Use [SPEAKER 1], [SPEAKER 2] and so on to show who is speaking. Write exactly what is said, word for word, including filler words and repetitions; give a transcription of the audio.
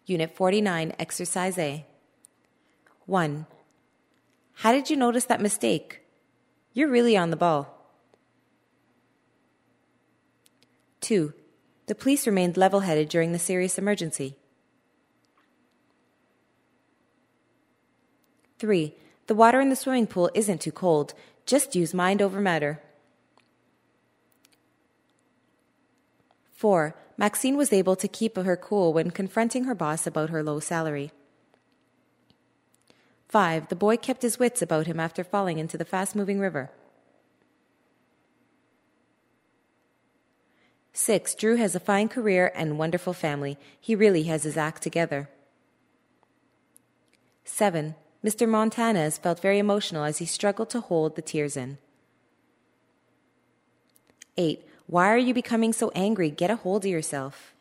[SPEAKER 1] Unit forty-nine, Exercise A. one. How did you notice that mistake? You're really on the ball. two. The police remained level-headed during the serious emergency. three. The water in the swimming pool isn't too cold. Just use mind over matter. four. Maxine was able to keep her cool when confronting her boss about her low salary. five. The boy kept his wits about him after falling into the fast-moving river. six. Drew has a fine career and wonderful family. He really has his act together. seven. Mister Montanez felt very emotional as he struggled to hold the tears in. eight. Why are you becoming so angry? Get a hold of yourself.